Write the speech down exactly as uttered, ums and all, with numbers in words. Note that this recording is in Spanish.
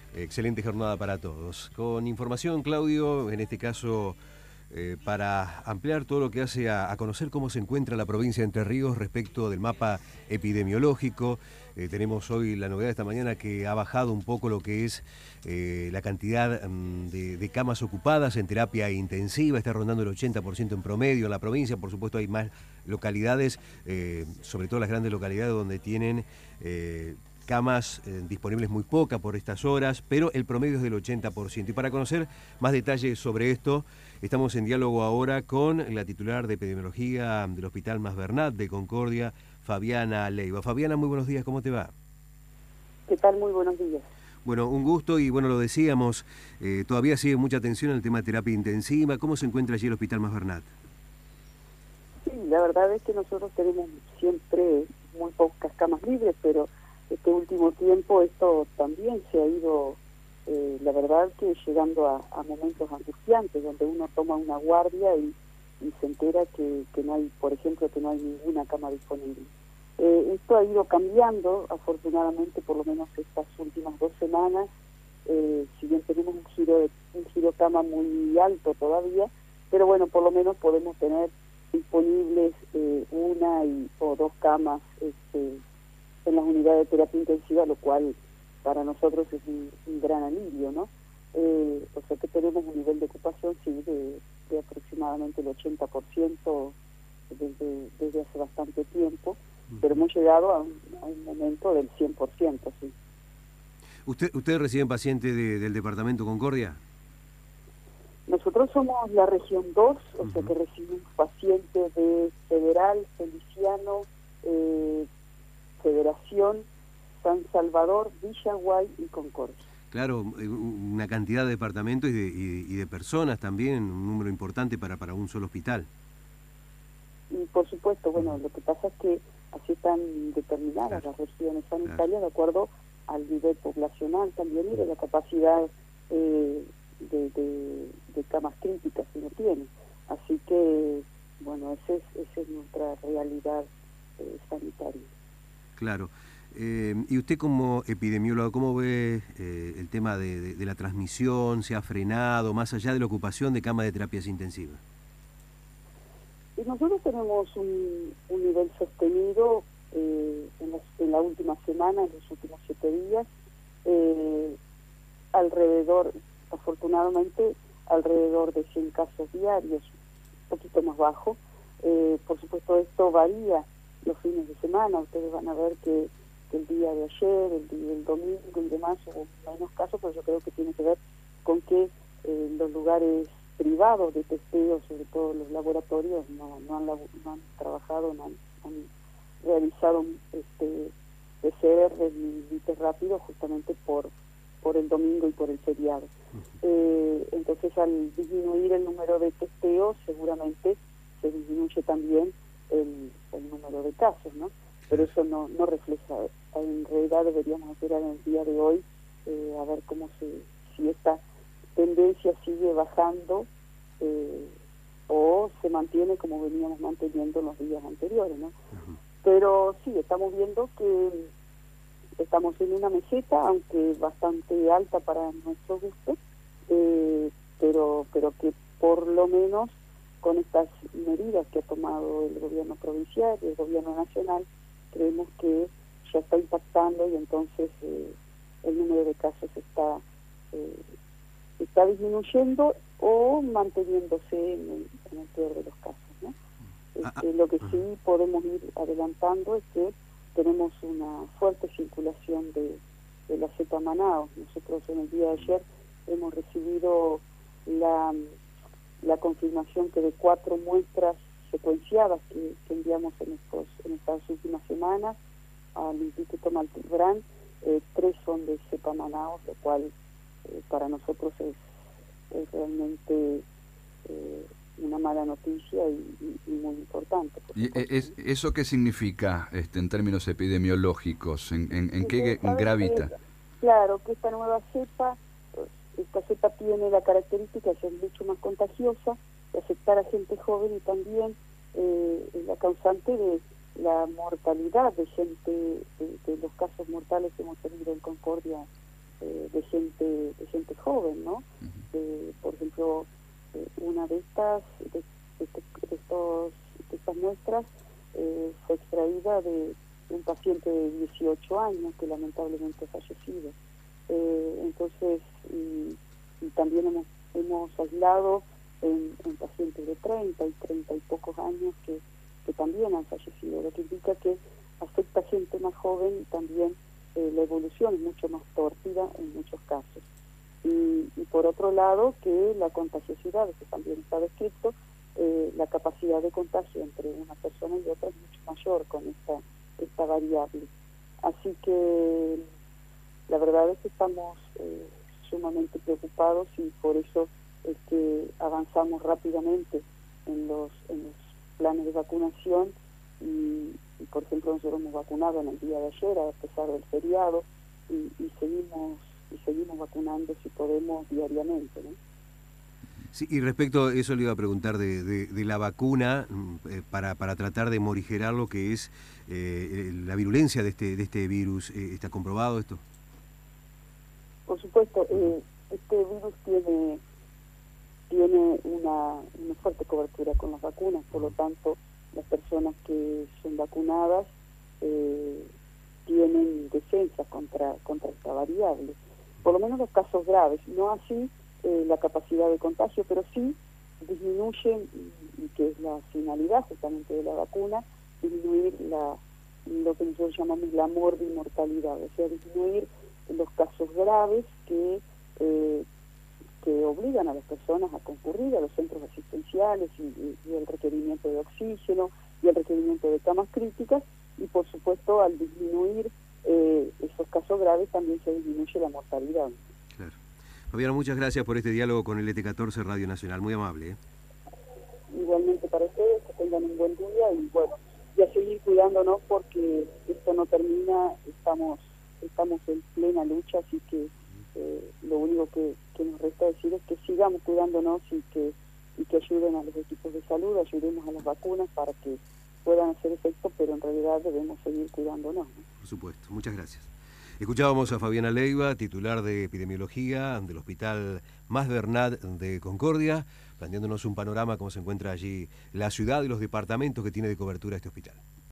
Excelente jornada para todos. Con información, Claudio, en este caso, eh, para ampliar todo lo que hace a, a conocer cómo se encuentra la provincia de Entre Ríos respecto del mapa epidemiológico. Eh, tenemos hoy la novedad de esta mañana que ha bajado un poco lo que es eh, la cantidad um, de, de camas ocupadas en terapia intensiva, está rondando el ochenta por ciento en promedio en la provincia. Por supuesto hay más localidades, eh, sobre todo las grandes localidades donde tienen eh, camas eh, disponibles muy pocas por estas horas, pero el promedio es del ochenta por ciento. Y para conocer más detalles sobre esto, estamos en diálogo ahora con la titular de epidemiología del Hospital Mas Bernat de Concordia, Fabiana Leiva. Fabiana, muy buenos días, ¿cómo te va? ¿Qué tal? Muy buenos días. Bueno, un gusto y bueno, lo decíamos, eh, todavía sigue mucha atención al tema de terapia intensiva. ¿Cómo se encuentra allí el Hospital Mas Bernat? Sí, la verdad es que nosotros tenemos siempre muy pocas camas libres, pero este último tiempo esto también se ha ido, eh, la verdad que llegando a, a momentos angustiantes, donde uno toma una guardia y, y se entera que, que no hay, por ejemplo, que no hay ninguna cama disponible. Eh, esto ha ido cambiando, afortunadamente, por lo menos estas últimas dos semanas, eh, si bien tenemos un giro de, un giro cama muy alto todavía, pero bueno, por lo menos podemos tener disponibles eh, una y, o dos camas este, en las unidades de terapia intensiva, lo cual para nosotros es un, un gran alivio, ¿no? Eh, o sea que tenemos un nivel de ocupación, sí, de, de aproximadamente el ochenta por ciento desde, desde hace bastante tiempo, pero hemos llegado a un, a un momento del cien por ciento, sí. ¿Usted, ¿Ustedes reciben pacientes de, del departamento Concordia? Nosotros somos la región dos, o uh-huh. sea que recibimos pacientes de Federal, Feliciano, eh, Federación, San Salvador, Villaguay y Concordia. Claro, una cantidad de departamentos y de, y, y de personas también, un número importante para, para un solo hospital. Y por supuesto, bueno, lo que pasa es que así están determinadas claro. las regiones sanitarias claro. de acuerdo al nivel poblacional también y de la capacidad eh, de, de, de camas críticas que uno tiene. Así que, bueno, ese es, esa es nuestra realidad eh, sanitaria. Claro. Eh, y usted como epidemiólogo, ¿cómo ve eh, el tema de, de, de la transmisión? ¿Se ha frenado más allá de la ocupación de camas de terapias intensivas? Y nosotros tenemos un, un nivel sostenido eh, en, los, en la última semana, en los últimos siete días, eh, alrededor, afortunadamente, alrededor de cien casos diarios, un poquito más bajo. Eh, por supuesto, esto varía los fines de semana. Ustedes van a ver que, que el día de ayer, el día del domingo y demás hubo menos casos, pero yo creo que tiene que ver con que eh, los lugares privados de testeo, sobre todo los laboratorios, no, no, han, no han trabajado, no han, han realizado este, P C R ni, ni test rápido justamente por, por el domingo y por el feriado. Eh, entonces, al disminuir el número de testeos, seguramente se disminuye también el, el número de casos, ¿no? Pero eso no, no refleja. En realidad deberíamos esperar en el día de hoy eh, a ver cómo se, si esta tendencia sigue bajando eh, o se mantiene como veníamos manteniendo en los días anteriores, ¿no? Uh-huh. Pero sí, estamos viendo que estamos en una meseta, aunque bastante alta para nuestro gusto, eh, pero, pero que por lo menos con estas medidas que ha tomado el gobierno provincial y el gobierno nacional, creemos que ya está impactando y entonces eh, el número de casos está eh, está disminuyendo o manteniéndose en el, en el peor de los casos, ¿no? Este, lo que sí podemos ir adelantando es que tenemos una fuerte circulación de, de la cepa Manaos. Nosotros en el día de ayer hemos recibido la, la confirmación que de cuatro muestras secuenciadas que, que enviamos en, estos, en estas últimas semanas al Instituto Malbrán, eh, tres son de cepa Manaos, lo cual eh, para nosotros es, es realmente eh, una mala noticia y, y, y muy importante. ¿Y es, eso qué significa este, en términos epidemiológicos? ¿En, en, en qué gravita? Que, claro, que esta nueva cepa, esta cepa tiene la característica de ser mucho más contagiosa, de afectar a gente joven y también eh, es la causante de la mortalidad de gente, de, de los casos mortales que hemos tenido en Concordia, eh, de gente de gente joven, ¿no? Uh-huh. eh, por ejemplo, eh, una de estas, de, de, de, estos, de estas muestras eh, fue extraída de un paciente de dieciocho años que lamentablemente ha fallecido. Eh, entonces, y, y también hemos, hemos aislado en, en pacientes de treinta y treinta y pocos años que, que también han fallecido, lo que indica que afecta a gente más joven y también eh, la evolución es mucho más tórpida en muchos casos. Y, y por otro lado, que la contagiosidad, que también está descrito, eh, la capacidad de contagio entre una persona y otra es mucho mayor con esta, esta variable. Así que la verdad es que estamos eh, sumamente preocupados y por eso es que avanzamos rápidamente en los, en los planes de vacunación y, y por ejemplo nosotros hemos vacunado en el día de ayer a pesar del feriado y, y seguimos y seguimos vacunando si podemos diariamente, ¿no? Sí, y respecto a eso le iba a preguntar de, de, de la vacuna eh, para, para tratar de morigerar lo que es eh, la virulencia de este, de este virus. Eh, ¿Está comprobado esto? Por supuesto, eh, este virus tiene tiene una, una fuerte cobertura con las vacunas, por lo tanto las personas que son vacunadas eh, tienen defensa contra, contra esta variable, por lo menos los casos graves, no así eh, la capacidad de contagio, pero sí disminuyen, y, y que es la finalidad justamente de la vacuna, disminuir la, lo que nosotros llamamos la morbimortalidad, o sea, disminuir los casos graves que eh, que obligan a las personas a concurrir a los centros asistenciales y, y, y el requerimiento de oxígeno y el requerimiento de camas críticas y por supuesto al disminuir eh, esos casos graves también se disminuye la mortalidad. Claro. Fabiana, muchas gracias por este diálogo con el E T catorce Radio Nacional, muy amable. ¿eh? Igualmente para ustedes, que tengan un buen día y bueno, ya seguir cuidándonos porque esto no termina, estamos, estamos en plena lucha, así que Eh, lo único que, que nos resta decir es que sigamos cuidándonos y que, y que ayuden a los equipos de salud, ayudemos a las vacunas para que puedan hacer efecto, pero en realidad debemos seguir cuidándonos, ¿no? Por supuesto, muchas gracias. Escuchábamos a Fabiana Leiva, titular de Epidemiología del Hospital Mas Bernat de Concordia, planteándonos un panorama cómo se encuentra allí la ciudad y los departamentos que tiene de cobertura este hospital.